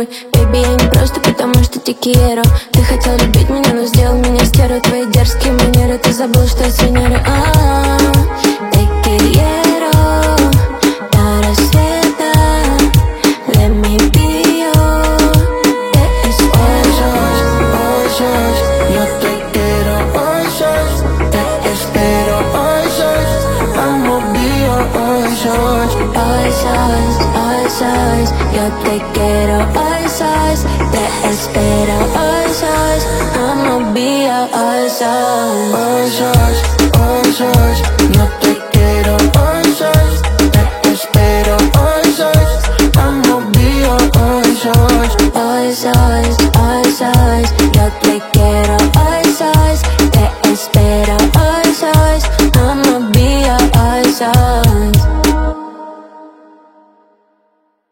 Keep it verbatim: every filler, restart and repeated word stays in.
нервы. Baby, я не просто потому, что te quiero. Ты хотел любить меня, но сделал меня стервой. Твои дерзкие манеры, ты забыл, что я с Венеры. А, te quiero до рассвета. Let me be yours. Hoy sos, hoy sos, yo te quiero. Hoy sos, te espero. Hoy sos, I'ma be your. Hoy sos, Hoy sos, hoy sos, yo te quiero. Hoy sos, te espero. Hoy sos, I'ma be your. Hoy sos. hoy sos, hoy sos, yo te quiero. Hoy sos, te espero. Hoy sos, I'ma be your. Hoy sos, Hoy sos, hoy sos, yo te quiero.